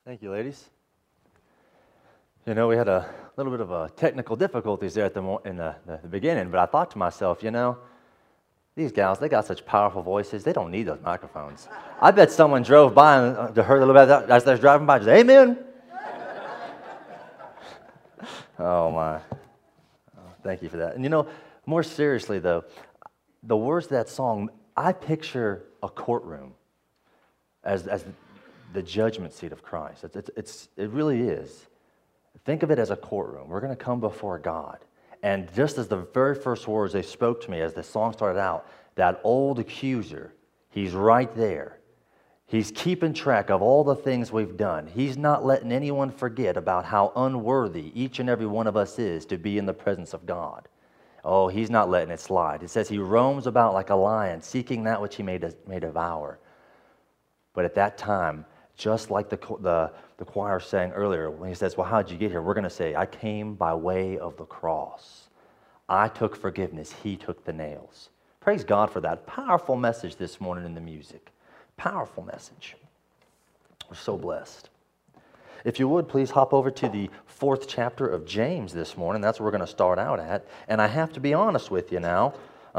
Thank you, ladies. You know, we had a little bit of technical difficulties there in the beginning, but I thought to myself, these gals, they got such powerful voices, they don't need those microphones. I bet someone drove by and heard a little bit as they're driving by, just, amen. Oh, my. Thank you for that. And more seriously, though, the words of that song, I picture a courtroom as the judgment seat of Christ. It really is. Think of it as a courtroom. We're going to come before God. And just as the very first words they spoke to me as the song started out, that old accuser, he's right there. He's keeping track of all the things we've done. He's not letting anyone forget about how unworthy each and every one of us is to be in the presence of God. Oh, he's not letting it slide. It says he roams about like a lion, seeking that which he may devour. But at that time, just like the choir sang earlier, when he says, well, how'd you get here? We're going to say, I came by way of the cross. I took forgiveness. He took the nails. Praise God for that powerful message this morning in the music. Powerful message. We're so blessed. If you would, please hop over to the 4th chapter of James this morning. That's where we're going to start out at. And I have to be honest with you now.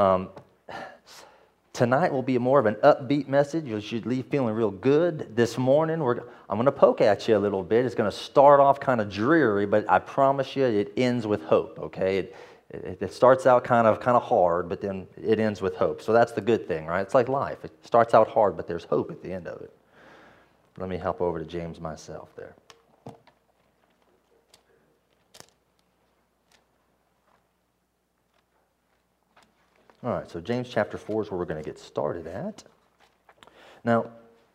Tonight will be more of an upbeat message. You should leave feeling real good. This morning, I'm going to poke at you a little bit. It's going to start off kind of dreary, but I promise you it ends with hope, okay? It starts out kind of hard, but then it ends with hope. So that's the good thing, right? It's like life. It starts out hard, but there's hope at the end of it. Let me hop over to James myself there. All right, so James chapter 4 is where we're going to get started at. Now,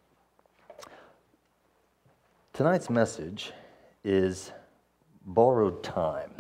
tonight's message is borrowed time.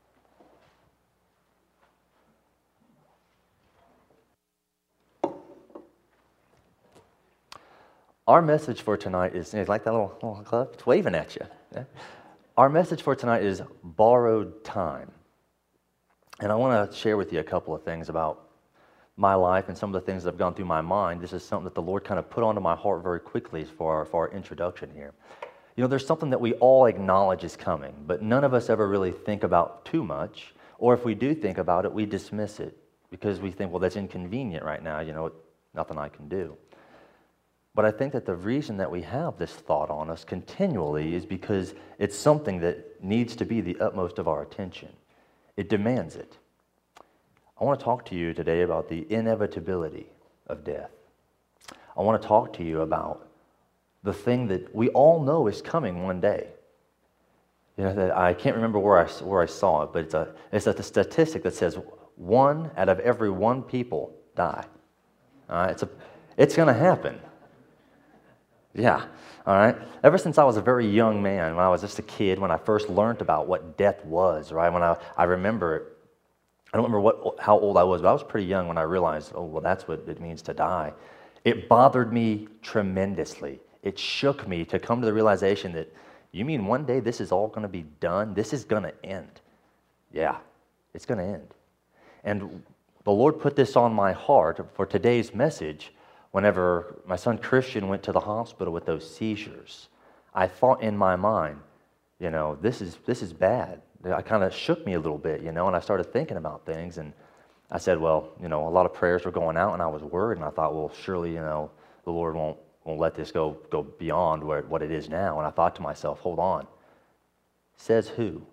Our message for tonight is, you like that little club? It's waving at you. Yeah? Our message for tonight is borrowed time. And I want to share with you a couple of things about my life and some of the things that have gone through my mind. This is something that the Lord kind of put onto my heart very quickly for our introduction here. There's something that we all acknowledge is coming, but none of us ever really think about too much, or if we do think about it, we dismiss it because we think, well, that's inconvenient right now, nothing I can do. But I think that the reason that we have this thought on us continually is because it's something that needs to be the utmost of our attention. It demands it. I want to talk to you today about the inevitability of death. I want to talk to you about the thing that we all know is coming one day. That I can't remember where I saw it, but it's a statistic that says 1 out of every 1 people die. It's going to happen. Yeah, all right? Ever since I was a very young man, when I was just a kid, when I first learned about what death was, right? When I remember it, I don't remember how old I was, but I was pretty young when I realized, oh, well, that's what it means to die. It bothered me tremendously. It shook me to come to the realization that, you mean one day this is all going to be done? This is going to end. Yeah, it's going to end. And the Lord put this on my heart for today's message whenever my son Christian went to the hospital with those seizures. I thought in my mind, this is bad. It kind of shook me a little bit, and I started thinking about things, and I said, well, a lot of prayers were going out, and I was worried, and I thought, well, surely, the Lord won't let this go beyond what it is now, and I thought to myself, hold on. Says who?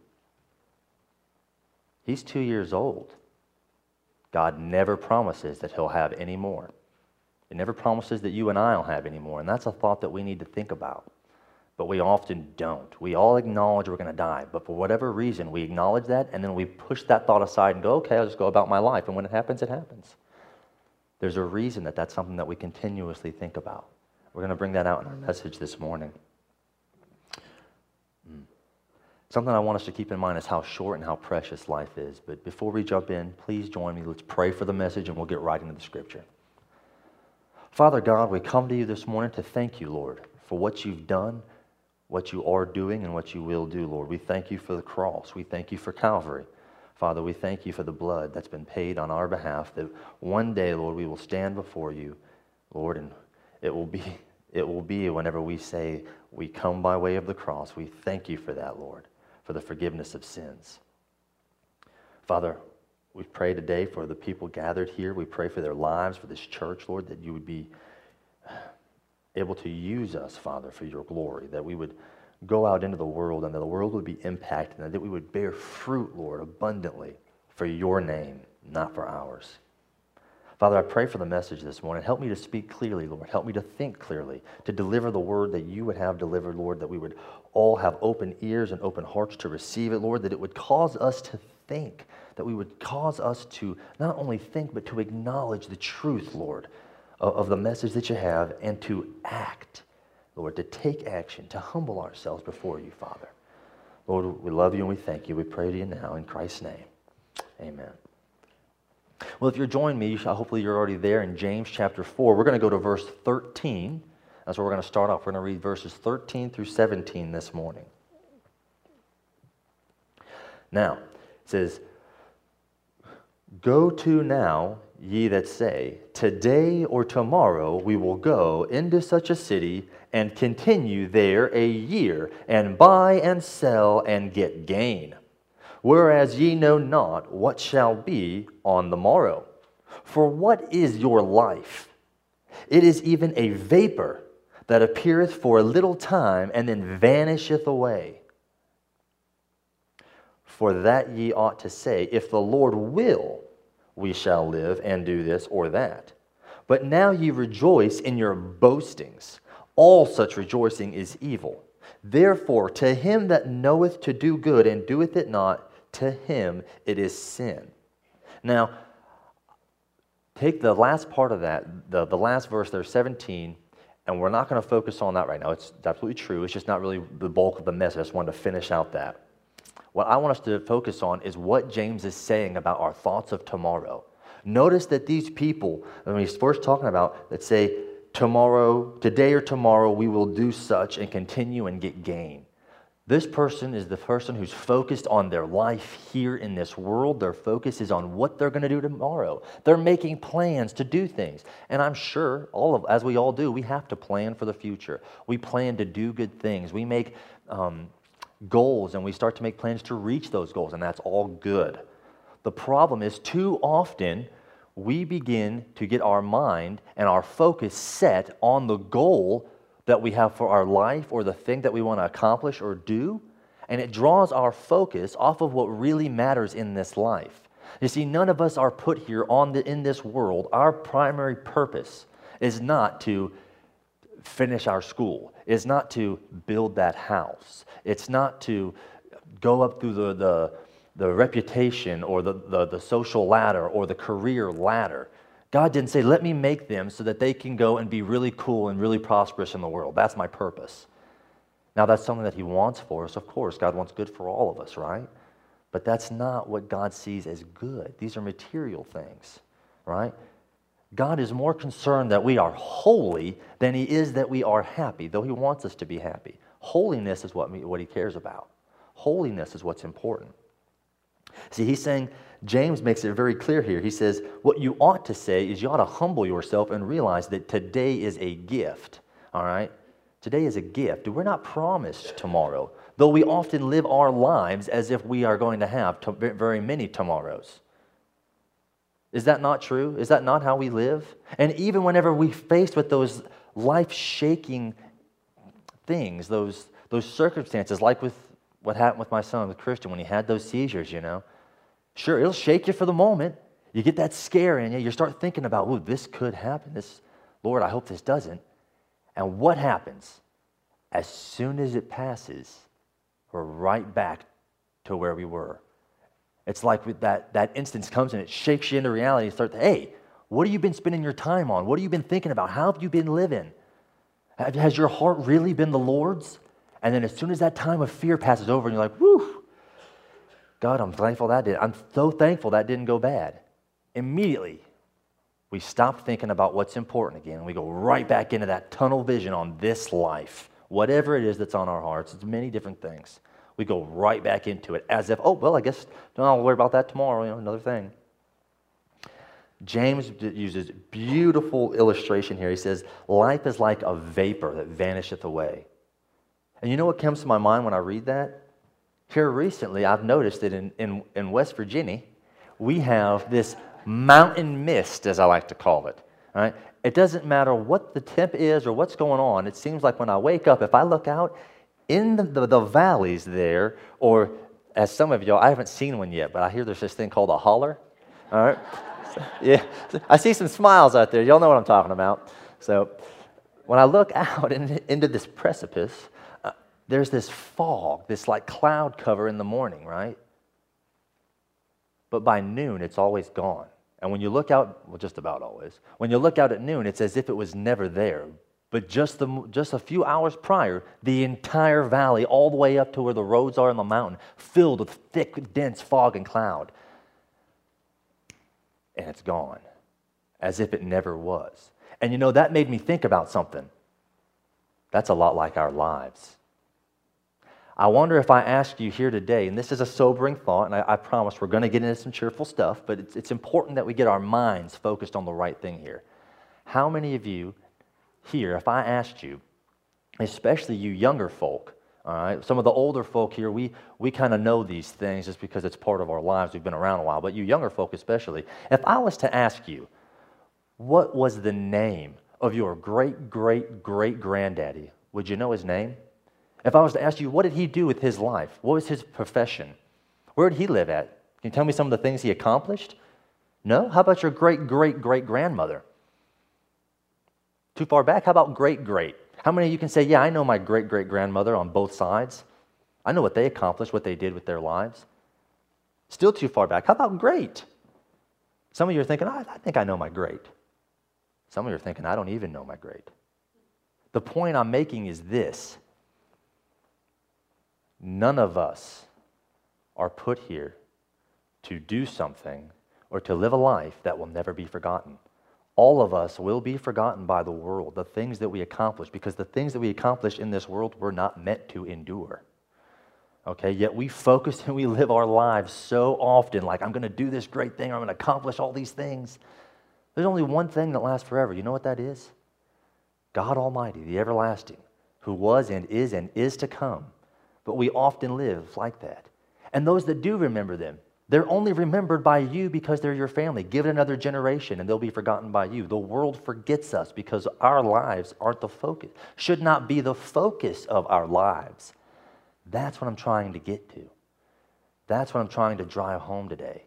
He's 2 years old. God never promises that he'll have any more. It never promises that you and I will have any more, and that's a thought that we need to think about. But we often don't. We all acknowledge we're going to die, but for whatever reason, we acknowledge that, and then we push that thought aside and go, okay, I'll just go about my life, and when it happens, it happens. There's a reason that that's something that we continuously think about. We're going to bring that out in our message this morning. Something I want us to keep in mind is how short and how precious life is. But before we jump in, please join me. Let's pray for the message, and we'll get right into the Scripture. Father God, we come to you this morning to thank you, Lord, for what you've done, what you are doing, and what you will do, Lord. We thank you for the cross. We thank you for Calvary. Father, we thank you for the blood that's been paid on our behalf, that one day, Lord, we will stand before you, Lord, and it will be it will be whenever we say, we come by way of the cross. We thank you for that, Lord, for the forgiveness of sins. Father, we pray today for the people gathered here. We pray for their lives, for this church, Lord, that you would be able to use us, Father, for your glory, that we would go out into the world and that the world would be impacted, and that we would bear fruit, Lord, abundantly for your name, not for ours. Father, I pray for the message this morning. Help me to speak clearly, Lord. Help me to think clearly, to deliver the word that you would have delivered, Lord, that we would all have open ears and open hearts to receive it, Lord, that it would cause us to think, that we would cause us to not only think, but to acknowledge the truth, Lord, of the message that you have, and to act, Lord, to take action, to humble ourselves before you, Father. Lord, we love you and we thank you. We pray to you now in Christ's name. Amen. Well, if you're joining me, hopefully you're already there in James chapter 4. We're going to go to verse 13. That's where we're going to start off. We're going to read verses 13 through 17 this morning. Now, it says, "Go to now, ye that say, today or tomorrow we will go into such a city and continue there a year, and buy and sell and get gain. Whereas ye know not what shall be on the morrow. For what is your life? It is even a vapor that appeareth for a little time, and then vanisheth away. For that ye ought to say, if the Lord will, we shall live and do this or that. But now ye rejoice in your boastings. All such rejoicing is evil. Therefore, to him that knoweth to do good and doeth it not, to him it is sin." Now, take the last part of that, the last verse there, 17, and we're not going to focus on that right now. It's absolutely true. It's just not really the bulk of the message. I just wanted to finish out that. What I want us to focus on is what James is saying about our thoughts of tomorrow. Notice that these people, when he's first talking about, that say, tomorrow, today or tomorrow, we will do such and continue and get gain. This person is the person who's focused on their life here in this world. Their focus is on what they're going to do tomorrow. They're making plans to do things. And I'm sure, as we all do, we have to plan for the future. We plan to do good things. We make goals, and we start to make plans to reach those goals, and that's all good. The problem is, too often, we begin to get our mind and our focus set on the goal that we have for our life, or the thing that we want to accomplish or do, and it draws our focus off of what really matters in this life. You see, none of us are put here in this world. Our primary purpose is not to finish our school. It's not to build that house. It's not to go up through the reputation or the social ladder or the career ladder. God didn't say, let me make them so that they can go and be really cool and really prosperous in the world. That's my purpose. Now, that's something that he wants for us. Of course, God wants good for all of us, right? But that's not what God sees as good. These are material things, right? God is more concerned that we are holy than he is that we are happy, though he wants us to be happy. Holiness is what he cares about. Holiness is what's important. See, he's saying, James makes it very clear here. He says, what you ought to say is you ought to humble yourself and realize that today is a gift, all right? Today is a gift. We're not promised tomorrow, though we often live our lives as if we are going to have very many tomorrows. Is that not true? Is that not how we live? And even whenever we're faced with those life-shaking things, those circumstances, like with what happened with my son, with Christian, when he had those seizures, you know. Sure, it'll shake you for the moment. You get that scare in you. You start thinking about, oh, this could happen. Lord, I hope this doesn't. And what happens? As soon as it passes, we're right back to where we were. It's like with that instance comes and it shakes you into reality. You start, hey, what have you been spending your time on? What have you been thinking about? How have you been living? Has your heart really been the Lord's? And then as soon as that time of fear passes over and you're like, whew, God, I'm so thankful that didn't go bad. Immediately, we stop thinking about what's important again, and we go right back into that tunnel vision on this life. Whatever it is that's on our hearts, it's many different things. We go right back into it as if, oh, well, I guess I'll worry about that tomorrow, another thing. James uses beautiful illustration here. He says, life is like a vapor that vanisheth away. And you know what comes to my mind when I read that? Here recently, I've noticed that in West Virginia, we have this mountain mist, as I like to call it. All right? It doesn't matter what the temp is or what's going on. It seems like when I wake up, if I look out in the valleys there, or as some of y'all, I haven't seen one yet, but I hear there's this thing called a holler. All right? Yeah, I see some smiles out there. Y'all know what I'm talking about. So when I look out into this precipice, there's this fog, this like cloud cover in the morning, right? But by noon, it's always gone. And when you look out, well, just about always, when you look out at noon, it's as if it was never there. But just a few hours prior, the entire valley, all the way up to where the roads are in the mountain, filled with thick, dense fog and cloud. And it's gone, as if it never was. And you know, that made me think about something. That's a lot like our lives. I wonder if I asked you here today, and this is a sobering thought, and I promise we're going to get into some cheerful stuff, but it's important that we get our minds focused on the right thing here. How many of you here, if I asked you, especially you younger folk, all right, some of the older folk here, we kind of know these things just because it's part of our lives. We've been around a while, but you younger folk especially, if I was to ask you, what was the name of your great-great-great-granddaddy, would you know his name? If I was to ask you, what did he do with his life? What was his profession? Where did he live at? Can you tell me some of the things he accomplished? No? How about your great-great-great-grandmother? Too far back? How about great-great? How many of you can say, yeah, I know my great-great-grandmother on both sides? I know what they accomplished, what they did with their lives. Still too far back. How about great? Some of you are thinking, I think I know my great. Some of you are thinking, I don't even know my great. The point I'm making is this. None of us are put here to do something or to live a life that will never be forgotten. All of us will be forgotten by the world, the things that we accomplish, because the things that we accomplish in this world were not meant to endure. Okay, yet we focus and we live our lives so often like, I'm going to do this great thing, or I'm going to accomplish all these things. There's only one thing that lasts forever. You know what that is? God Almighty, the everlasting, who was and is to come. But we often live like that. And those that do remember them, they're only remembered by you because they're your family. Give it another generation and they'll be forgotten by you. The world forgets us because our lives aren't the focus, should not be the focus of our lives. That's what I'm trying to get to. That's what I'm trying to drive home today.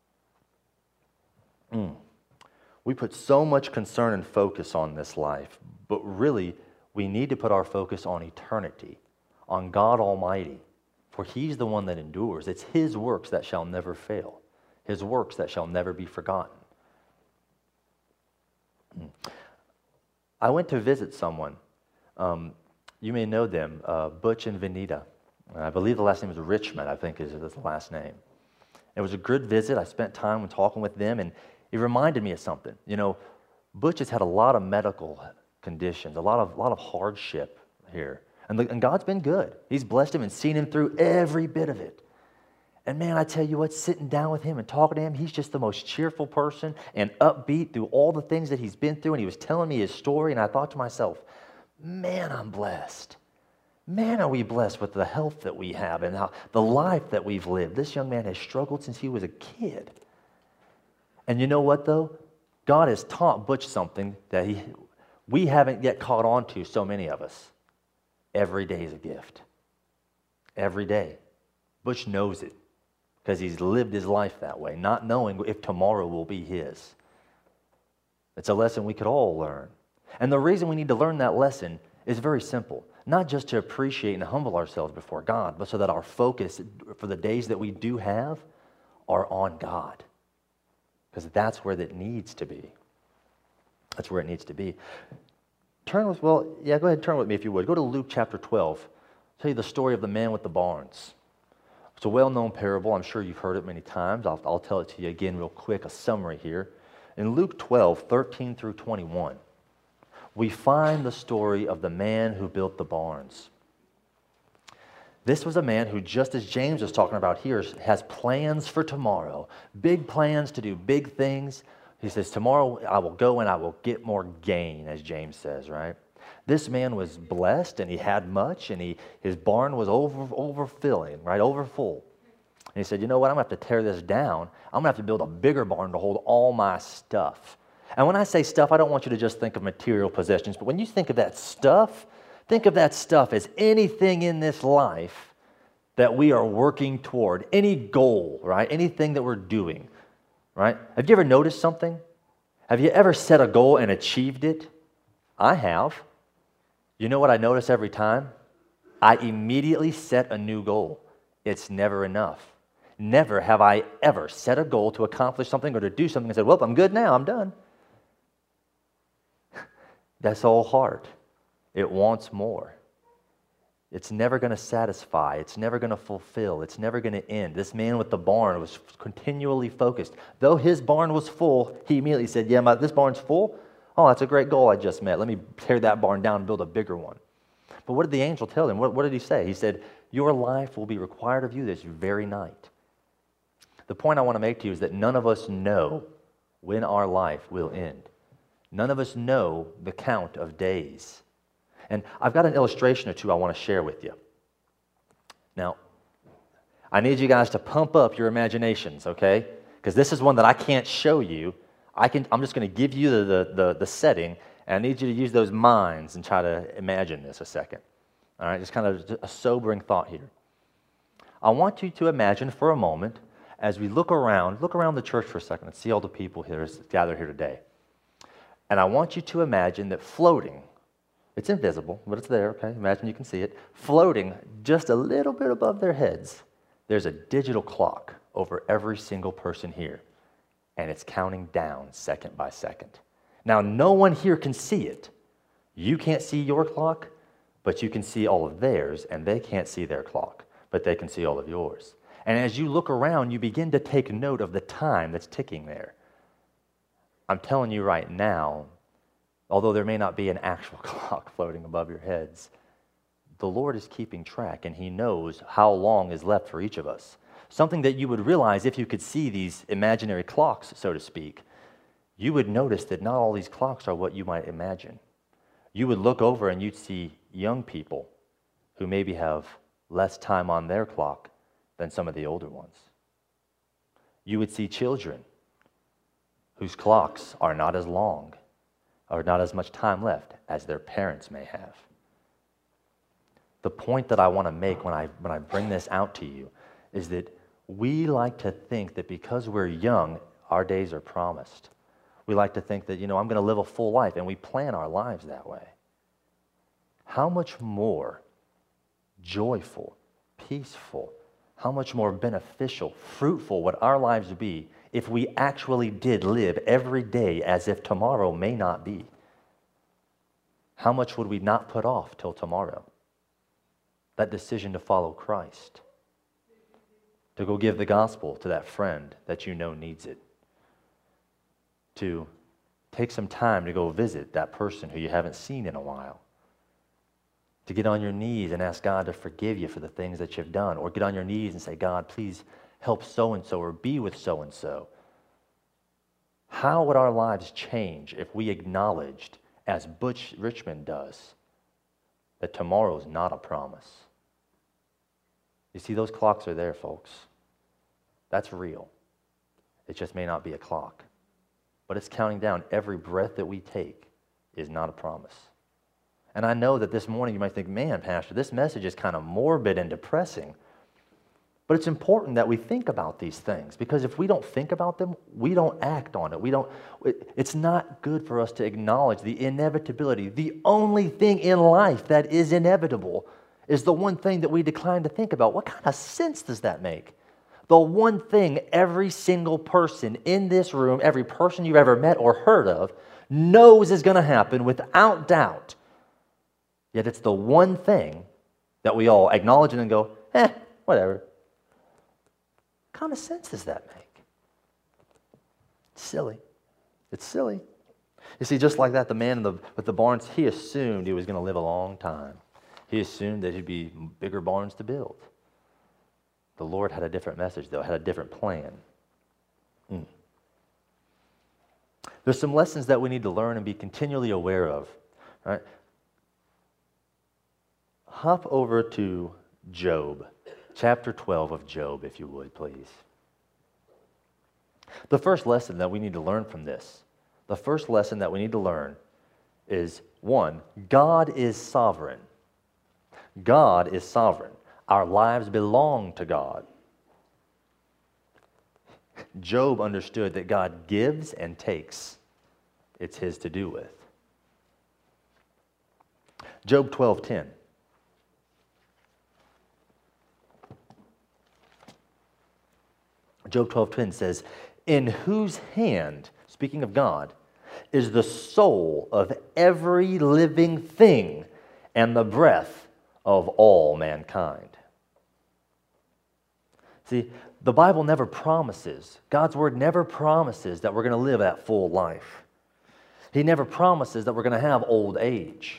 We put so much concern and focus on this life, but really we need to put our focus on eternity, on God Almighty, for He's the one that endures. It's His works that shall never fail, His works that shall never be forgotten. I went to visit someone. You may know them, Butch and Vanita. I believe the last name is Richmond, I think is the last name. It was a good visit. I spent time talking with them, and it reminded me of something. You know, Butch has had a lot of medical conditions, a lot of hardship here. And God's been good. He's blessed him and seen him through every bit of it. And man, I tell you what, sitting down with him and talking to him, he's just the most cheerful person and upbeat through all the things that he's been through. And he was telling me his story, and I thought to myself, man, I'm blessed. Man, are we blessed with the health that we have and the life that we've lived. This young man has struggled since he was a kid. And you know what, though? God has taught Butch something that we haven't yet caught on to, so many of us. Every day is a gift. Every day. Butch knows it because he's lived his life that way, not knowing if tomorrow will be his. It's a lesson we could all learn. And the reason we need to learn that lesson is very simple. Not just to appreciate and humble ourselves before God, but so that our focus for the days that we do have are on God. Because that's where it needs to be. That's where it needs to be. Go ahead and turn with me if you would. Go to Luke chapter 12. I'll tell you the story of the man with the barns. It's a well-known parable. I'm sure you've heard it many times. I'll tell it to you again real quick, a summary here. In Luke 12, 13 through 21, we find the story of the man who built the barns. This was a man who, just as James was talking about here, has plans for tomorrow, big plans to do big things. He says, tomorrow I will go and I will get more gain, as James says, right? This man was blessed and he had much and his barn was overfilling, right? Overfull. And he said, you know what? I'm going to have to tear this down. I'm going to have to build a bigger barn to hold all my stuff. And when I say stuff, I don't want you to just think of material possessions, but when you think of that stuff, think of that stuff as anything in this life that we are working toward, any goal, right? Anything that we're doing, right? Have you ever noticed something? Have you ever set a goal and achieved it? I have. You know what I notice every time? I immediately set a new goal. It's never enough. Never have I ever set a goal to accomplish something or to do something and said, well, I'm good now, I'm done. That's all heart. It wants more. It's never going to satisfy. It's never going to fulfill. It's never going to end. This man with the barn was continually focused. Though his barn was full, he immediately said, yeah, this barn's full? Oh, that's a great goal I just met. Let me tear that barn down and build a bigger one. But what did the angel tell him? What did he say? He said, your life will be required of you this very night. The point I want to make to you is that none of us know when our life will end. None of us know the count of days. And I've got an illustration or two I want to share with you. Now, I need you guys to pump up your imaginations, okay? Because this is one that I can't show you. I'm just going to give you the setting, and I need you to use those minds and try to imagine this a second. All right, just kind of a sobering thought here. I want you to imagine for a moment, as we look around the church for a second and see all the people here gathered here today. And I want you to imagine that floating, it's invisible, but it's there, okay? Imagine you can see it. Floating just a little bit above their heads, there's a digital clock over every single person here. And it's counting down second by second. Now, no one here can see it. You can't see your clock, but you can see all of theirs, and they can't see their clock, but they can see all of yours. And as you look around, you begin to take note of the time that's ticking there. I'm telling you right now, although there may not be an actual clock floating above your heads, the Lord is keeping track, and He knows how long is left for each of us. Something that you would realize if you could see these imaginary clocks, so to speak, you would notice that not all these clocks are what you might imagine. You would look over and you'd see young people who maybe have less time on their clock than some of the older ones. You would see children whose clocks are not as long or not as much time left as their parents may have. The point that I want to make when I bring this out to you is that we like to think that because we're young, our days are promised. We like to think that, I'm going to live a full life, and we plan our lives that way. How much more joyful, peaceful, how much more beneficial, fruitful would our lives be if we actually did live every day as if tomorrow may not be? How much would we not put off till tomorrow? That decision to follow Christ, to go give the gospel to that friend that you know needs it, to take some time to go visit that person who you haven't seen in a while, to get on your knees and ask God to forgive you for the things that you've done, or get on your knees and say, God, please help so-and-so or be with so-and-so. How would our lives change if we acknowledged, as Butch Richmond does, that tomorrow is not a promise? You see, those clocks are there, folks. That's real. It just may not be a clock. But it's counting down. Every breath that we take is not a promise. And I know that this morning you might think, man, Pastor, this message is kind of morbid and depressing. But it's important that we think about these things, because if we don't think about them, we don't act on it. It's not good for us to acknowledge the inevitability. The only thing in life that is inevitable is the one thing that we decline to think about. What kind of sense does that make? The one thing every single person in this room, every person you've ever met or heard of, knows is going to happen without doubt. Yet it's the one thing that we all acknowledge and then go, whatever. What kind of sense does that make? It's silly. It's silly. You see, just like that, the man with the barns, he assumed he was going to live a long time. He assumed that he'd be bigger barns to build. The Lord had a different message, though, had a different plan. There's some lessons that we need to learn and be continually aware of. All right? Hop over to Job, chapter 12 of Job, if you would, please. The first lesson that we need to learn from this, the first lesson that we need to learn is, one, God is sovereign. God is sovereign. Our lives belong to God. Job understood that God gives and takes. It's his to do with. Job 12:10. Job 12:10 says, "In whose hand," speaking of God, "is the soul of every living thing and the breath of all mankind." See, the Bible never promises, God's Word never promises that we're going to live that full life. He never promises that we're going to have old age.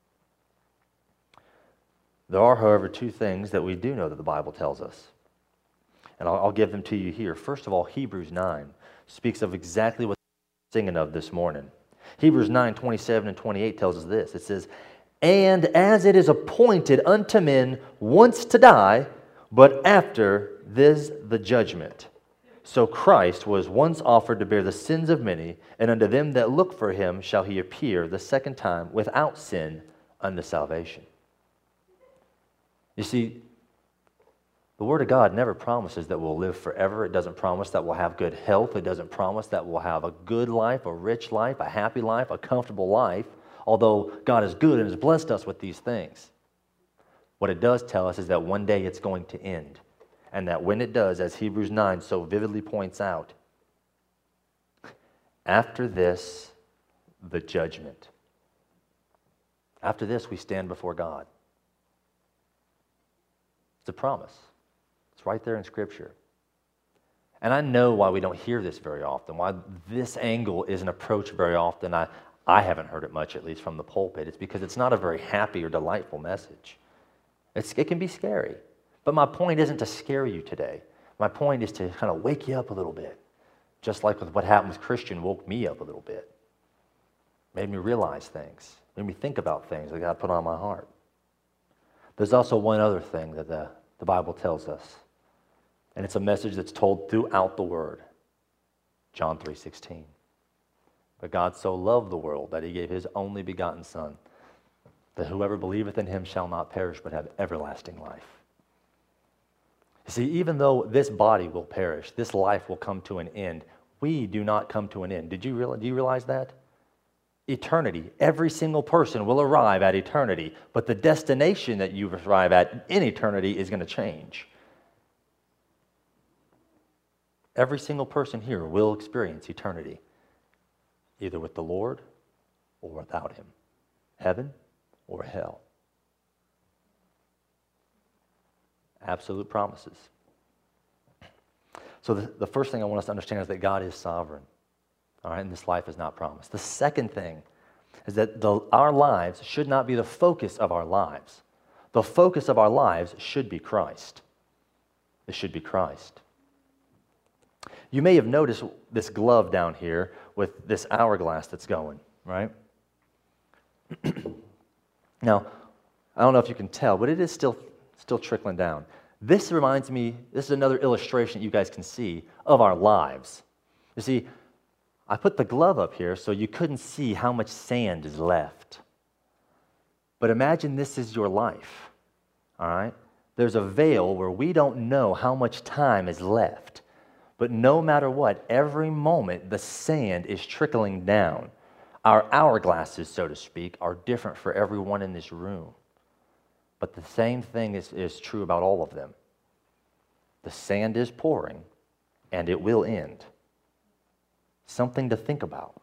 There are, however, two things that we do know that the Bible tells us. And I'll give them to you here. First of all, Hebrews 9 speaks of exactly what we're singing of this morning. Hebrews 9:27 and 28 tells us this. It says, "And as it is appointed unto men once to die, but after this the judgment. So Christ was once offered to bear the sins of many, and unto them that look for him shall he appear the second time without sin unto salvation." You see, the Word of God never promises that we'll live forever. It doesn't promise that we'll have good health. It doesn't promise that we'll have a good life, a rich life, a happy life, a comfortable life, although God is good and has blessed us with these things. What it does tell us is that one day it's going to end, and that when it does, as Hebrews 9 so vividly points out, after this, the judgment. After this, we stand before God. It's a promise. It's right there in Scripture. And I know why we don't hear this very often, why this angle isn't approached very often. I haven't heard it much, at least from the pulpit. It's because it's not a very happy or delightful message. It can be scary. But my point isn't to scare you today. My point is to kind of wake you up a little bit. Just like with what happened with Christian woke me up a little bit. Made me realize things. Made me think about things that God put on my heart. There's also one other thing that the Bible tells us. And it's a message that's told throughout the Word. John 3:16. "But God so loved the world that he gave his only begotten Son, that whoever believeth in him shall not perish but have everlasting life." You see, even though this body will perish, this life will come to an end, we do not come to an end. Do you realize that? Eternity, every single person will arrive at eternity, but the destination that you arrive at in eternity is going to change. Every single person here will experience eternity, either with the Lord or without him, heaven or hell. Absolute promises. So the first thing I want us to understand is that God is sovereign. All right, and this life is not promised. The second thing is that our lives should not be the focus of our lives. The focus of our lives should be Christ. It should be Christ. You may have noticed this glove down here with this hourglass that's going, right? Now, I don't know if you can tell, but it is still trickling down. This reminds me, this is another illustration that you guys can see of our lives. You see, I put the glove up here so you couldn't see how much sand is left. But imagine this is your life, all right? There's a veil where we don't know how much time is left. But no matter what, every moment the sand is trickling down. Our hourglasses, so to speak, are different for everyone in this room. But the same thing is true about all of them. The sand is pouring, and it will end. Something to think about.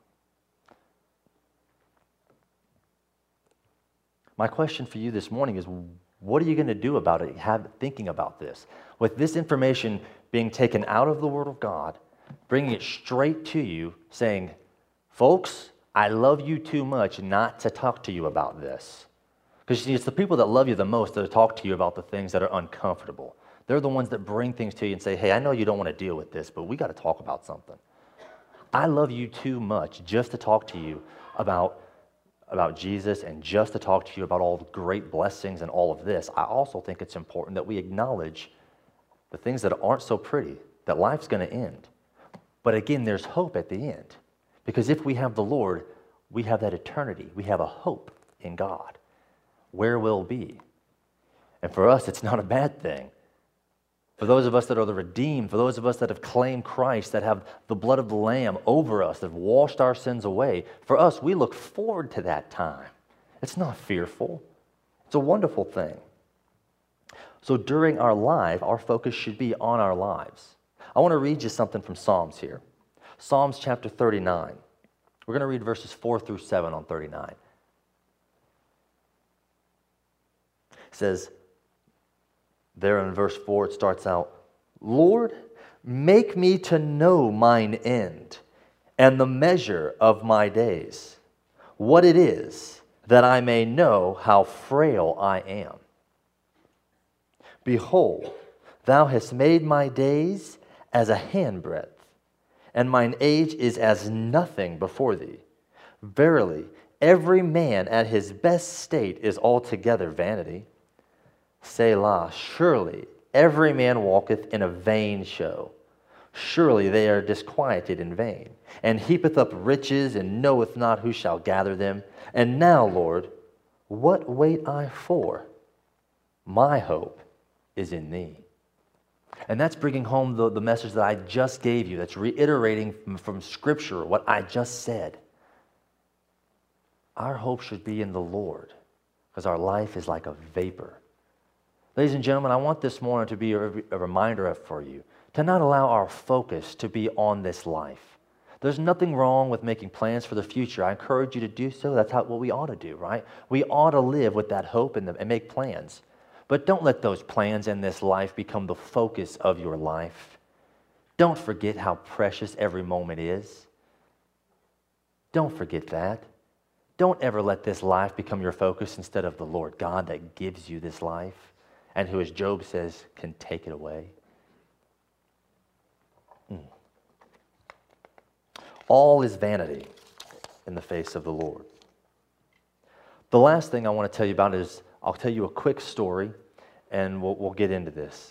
My question for you this morning is, what are you going to do about it, thinking about this? With this information being taken out of the Word of God, bringing it straight to you, saying, folks, I love you too much not to talk to you about this. Because it's the people that love you the most that talk to you about the things that are uncomfortable. They're the ones that bring things to you and say, hey, I know you don't want to deal with this, but we got to talk about something. I love you too much just to talk to you about Jesus and just to talk to you about all the great blessings and all of this. I also think it's important that we acknowledge the things that aren't so pretty, that life's going to end. But again, there's hope at the end. Because if we have the Lord, we have that eternity. We have a hope in God, where we'll be. And for us, it's not a bad thing. For those of us that are the redeemed, for those of us that have claimed Christ, that have the blood of the Lamb over us, that have washed our sins away, for us, we look forward to that time. It's not fearful. It's a wonderful thing. So during our life, our focus should be on our lives. I want to read you something from Psalms here. Psalms chapter 39. We're going to read verses 4 through 7 on 39. It says, there in verse 4, it starts out, Lord, make me to know mine end and the measure of my days, what it is, that I may know how frail I am. Behold, thou hast made my days as a handbreadth, and mine age is as nothing before thee. Verily, every man at his best state is altogether vanity. Selah, surely every man walketh in a vain show. Surely they are disquieted in vain, and heapeth up riches, and knoweth not who shall gather them. And now, Lord, what wait I for? My hope is in thee. And that's bringing home the message that I just gave you. That's reiterating from Scripture what I just said. Our hope should be in the Lord, because our life is like a vapor. Ladies and gentlemen, I want this morning to be a reminder for you to not allow our focus to be on this life. There's nothing wrong with making plans for the future. I encourage you to do so. That's what we ought to do, right? We ought to live with that hope and make plans. But don't let those plans in this life become the focus of your life. Don't forget how precious every moment is. Don't forget that. Don't ever let this life become your focus instead of the Lord God that gives you this life, and who, as Job says, can take it away. All is vanity in the face of the Lord. The last thing I want to tell you about is, I'll tell you a quick story, and we'll get into this.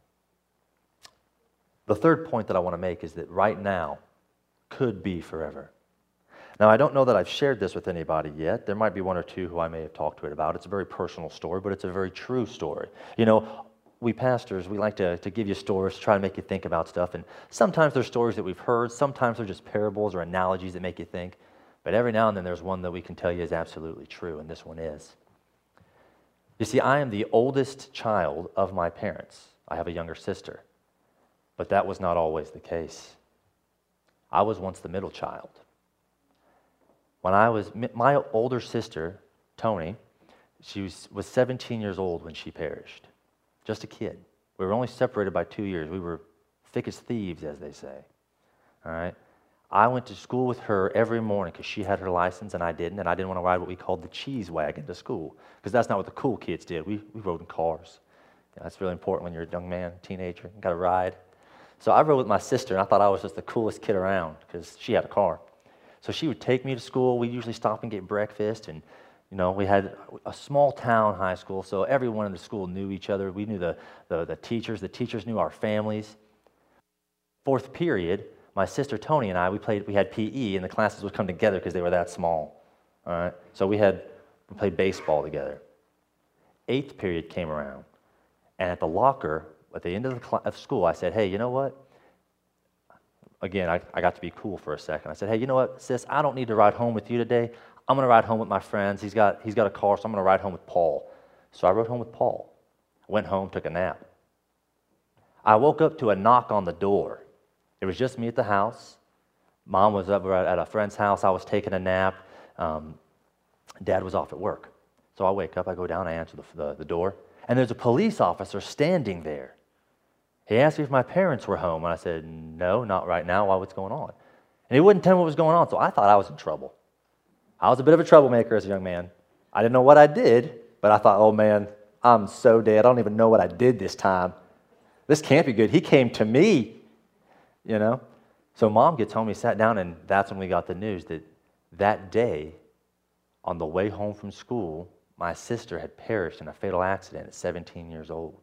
The third point that I want to make is that right now could be forever. Now, I don't know that I've shared this with anybody yet. There might be one or two who I may have talked to it about. It's a very personal story, but it's a very true story. You know, we pastors, we like to give you stories to try to make you think about stuff. And sometimes they're stories that we've heard. Sometimes they're just parables or analogies that make you think. But every now and then there's one that we can tell you is absolutely true, and this one is. You see, I am the oldest child of my parents. I have a younger sister. But that was not always the case. I was once the middle child. My older sister, Tony, she was 17 years old when she perished. Just a kid. We were only separated by 2 years. We were thick as thieves, as they say. All right? I went to school with her every morning because she had her license and I didn't, and I didn't want to ride what we called the cheese wagon to school, because that's not what the cool kids did. We rode in cars. That's really important when you're a young man, teenager, you got to ride. So I rode with my sister, and I thought I was just the coolest kid around because she had a car. So she would take me to school. We'd usually stop and get breakfast, and we had a small town high school, so everyone in the school knew each other. We knew the teachers. The teachers knew our families. Fourth period, my sister Tony and I, we had PE, and the classes would come together because they were that small. All right, so we played baseball together. Eighth period came around, and at the locker at the end of school, I said, "Hey, you know what?" Again, I got to be cool for a second. I said, "Hey, you know what, sis? I don't need to ride home with you today. I'm going to ride home with my friends. He's got a car, so I'm going to ride home with Paul." So I rode home with Paul. Went home, took a nap. I woke up to a knock on the door. It was just me at the house. Mom was up at a friend's house. I was taking a nap. Dad was off at work. So I wake up, I go down, I answer the door, and there's a police officer standing there. He asked me if my parents were home, and I said, "No, not right now. Why, what's going on?" And he wouldn't tell me what was going on, so I thought I was in trouble. I was a bit of a troublemaker as a young man. I didn't know what I did, but I thought, "Oh man, I'm so dead. I don't even know what I did this time. This can't be good. He came to me, So Mom gets home, we sat down, and that's when we got the news that that day, on the way home from school, my sister had perished in a fatal accident at 17 years old.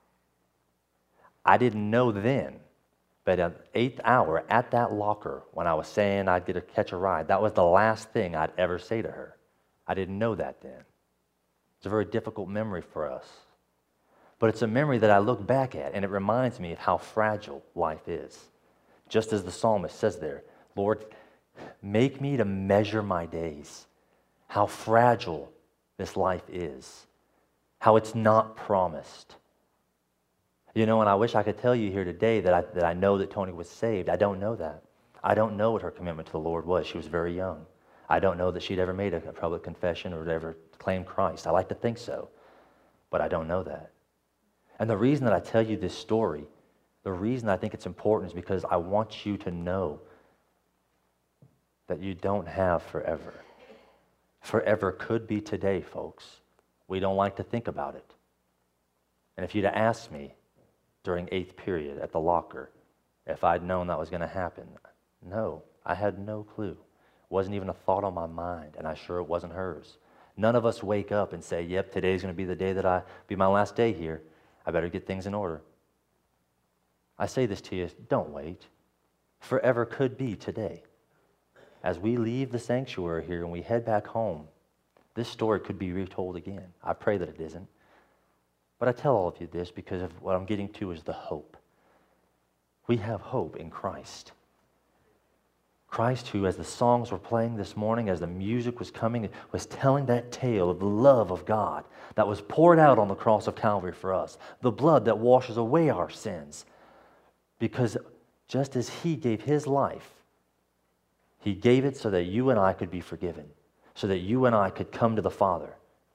I didn't know then, but at the 8th hour at that locker, when I was saying I'd catch a ride, that was the last thing I'd ever say to her. I didn't know that then. It's a very difficult memory for us. But it's a memory that I look back at, and it reminds me of how fragile life is. Just as the psalmist says there, Lord, make me to measure my days, how fragile this life is, how it's not promised. You know, and I wish I could tell you here today that I know that Tony was saved. I don't know that. I don't know what her commitment to the Lord was. She was very young. I don't know that she'd ever made a public confession or ever claimed Christ. I like to think so, but I don't know that. And the reason that I tell you this story, the reason I think it's important is because I want you to know that you don't have forever. Forever could be today, folks. We don't like to think about it. And if you'd have asked me during 8th period at the locker if I'd known that was going to happen, no, I had no clue. It wasn't even a thought on my mind, and I'm sure it wasn't hers. None of us wake up and say, yep, today's going to be the day that be my last day here. I better get things in order. I say this to you, don't wait. Forever could be today. As we leave the sanctuary here and we head back home, this story could be retold again. I pray that it isn't. But I tell all of you this because of what I'm getting to is the hope. We have hope in Christ. Christ who, as the songs were playing this morning, as the music was coming, was telling that tale of the love of God that was poured out on the cross of Calvary for us, the blood that washes away our sins. Because just as He gave His life, He gave it so that you and I could be forgiven, so that you and I could come to the Father.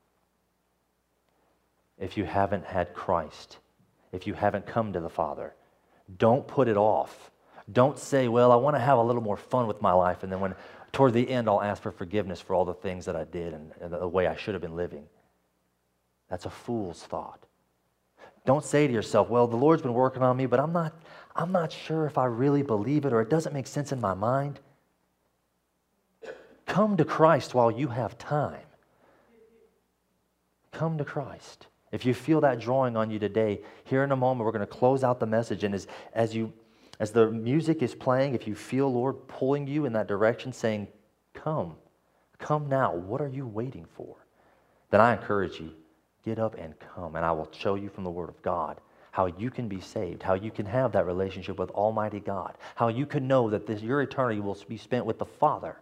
If you haven't had Christ, if you haven't come to the Father, don't put it off. Don't say, well, I want to have a little more fun with my life, and then when toward the end I'll ask for forgiveness for all the things that I did and the way I should have been living. That's a fool's thought. Don't say to yourself, well, the Lord's been working on me, but I'm not sure if I really believe it, or it doesn't make sense in my mind. Come to Christ while you have time. Come to Christ. If you feel that drawing on you today, here in a moment we're going to close out the message, and as the music is playing, if you feel Lord pulling you in that direction, saying, come now, what are you waiting for? Then I encourage you, get up and come, and I will show you from the Word of God how you can be saved, how you can have that relationship with Almighty God, how you can know that your eternity will be spent with the Father.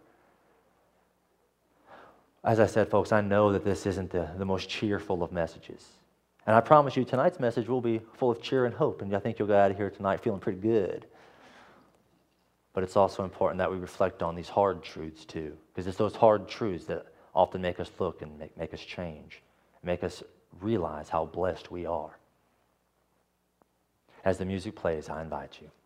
As I said, folks, I know that this isn't the most cheerful of messages. And I promise you, tonight's message will be full of cheer and hope, and I think you'll go out of here tonight feeling pretty good. But it's also important that we reflect on these hard truths too, because it's those hard truths that often make us look and make us change, make us realize how blessed we are. As the music plays, I invite you.